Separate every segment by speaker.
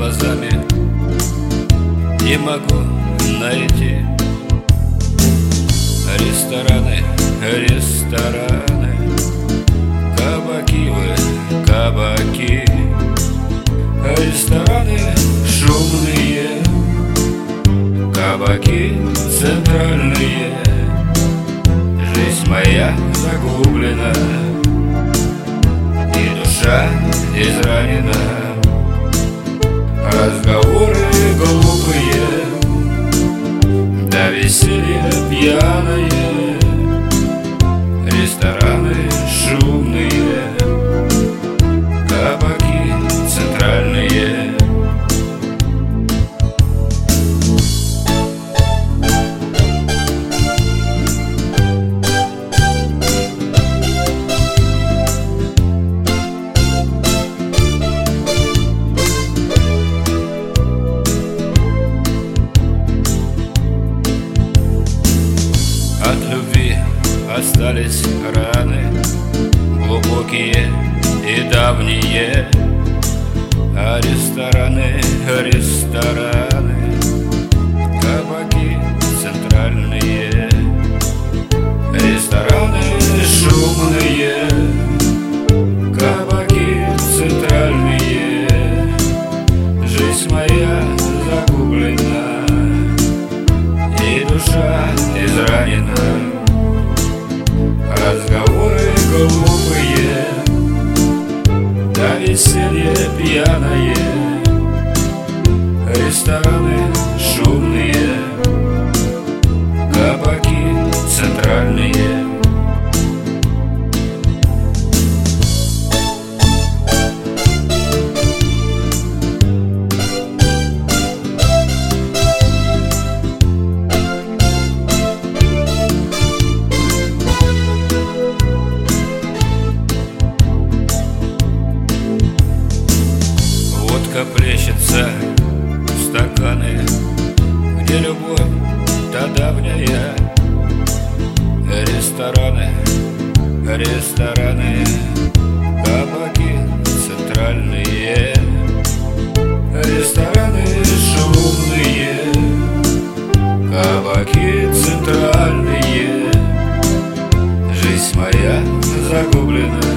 Speaker 1: глазами не могу найти. Рестораны, рестораны, кабаки вы, кабаки. Рестораны шумные, кабаки центральные. Жизнь моя загублена, и душа изранена. Разговоры глупые, да веселье пьяное. Рестораны шумные, кабаки центральные. От любви остались раны, глубокие и давние. А рестораны, рестораны, кабаки центральные. Рестораны шумные, кабаки центральные. Жизнь моя загублена, и душа изранена. Разговоры глупые, да веселье пьяное. Рестораны шумные, кабаки центральные. Плещется в стаканы, где любовь та давняя. Рестораны, рестораны, кабаки центральные. Рестораны шумные, кабаки центральные. Жизнь моя загублена,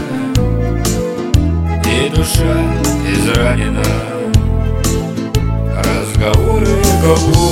Speaker 1: и душа изранена. Разговоры глупые,